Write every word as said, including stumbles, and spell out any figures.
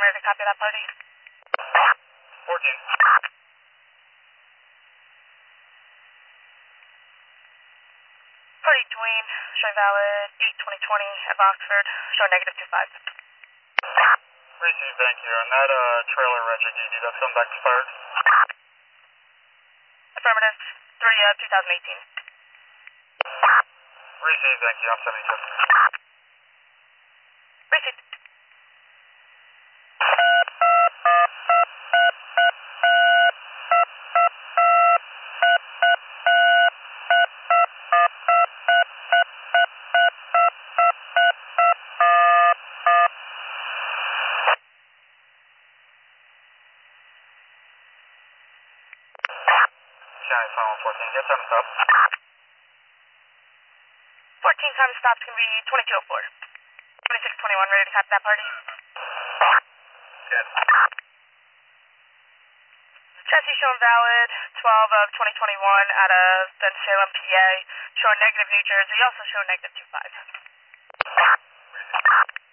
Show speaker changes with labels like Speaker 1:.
Speaker 1: ready to copy that party.
Speaker 2: fourteen.
Speaker 1: Party Dwayne, showing valid eight twenty twenty of Oxford, showing negative two five.
Speaker 2: Received, thank you. And that uh, trailer reg I gave you, that's going back to third?
Speaker 1: Affirmative, three of two thousand eighteen.
Speaker 2: Received, thank you. I'm seventy-two.
Speaker 1: Received.
Speaker 2: County Final fourteen, get time to stop.
Speaker 1: fourteen time to stop's going to be twenty-two oh four. twenty-six twenty-one, ready to copy that party.
Speaker 2: Good.
Speaker 1: Chassis showing valid twelve of twenty twenty-one out of Bensalem, P A, showing negative New Jersey, also showing negative two five.